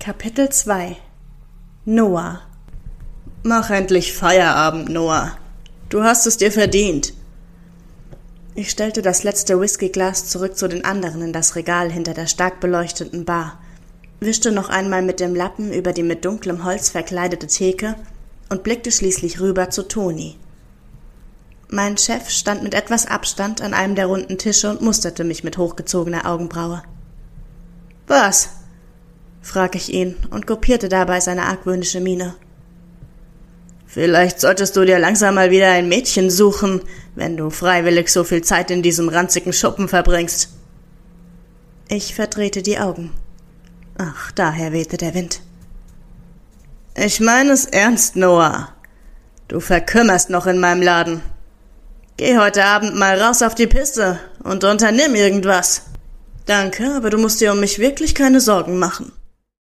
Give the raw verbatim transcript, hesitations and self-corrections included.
Kapitel zwei. Noah. Mach endlich Feierabend, Noah. Du hast es dir verdient. Ich stellte das letzte Whiskyglas zurück zu den anderen in das Regal hinter der stark beleuchteten Bar, wischte noch einmal mit dem Lappen über die mit dunklem Holz verkleidete Theke und blickte schließlich rüber zu Toni. Mein Chef stand mit etwas Abstand an einem der runden Tische und musterte mich mit hochgezogener Augenbraue. »Was?« frag ich ihn und kopierte dabei seine argwöhnische Miene. »Vielleicht solltest du dir langsam mal wieder ein Mädchen suchen, wenn du freiwillig so viel Zeit in diesem ranzigen Schuppen verbringst.« Ich verdrehte die Augen. Ach, daher wehte der Wind. »Ich meine es ernst, Noah. Du verkümmerst noch in meinem Laden. Geh heute Abend mal raus auf die Piste und unternimm irgendwas.« »Danke, aber du musst dir um mich wirklich keine Sorgen machen.«